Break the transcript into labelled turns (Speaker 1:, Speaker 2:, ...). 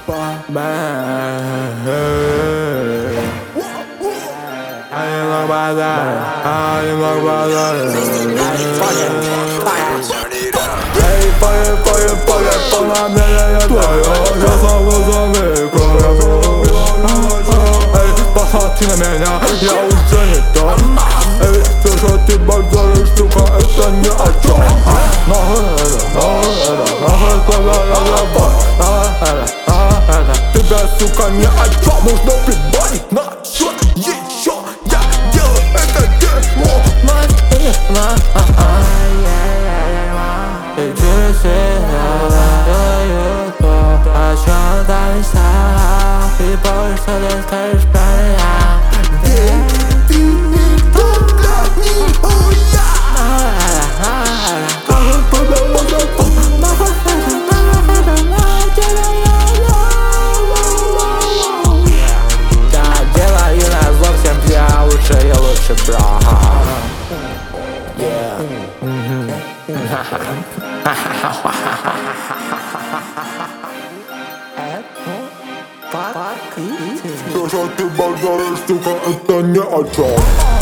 Speaker 1: Посмотри на меня, я уже не тот. Эй, все, что ты базаришь, сука, это ни о чем. Тебя, сука, ни о чем. Нужно прибавить на счет еще. Я делаю это дерьмо.
Speaker 2: о чем там мечтала, и больше не скажешь про меня.
Speaker 1: Ты никто для нихуя.
Speaker 2: Я делаю назло всем, я лучше и лучше, бро.
Speaker 1: Все, что ты базаришь, сука, это ни о чем.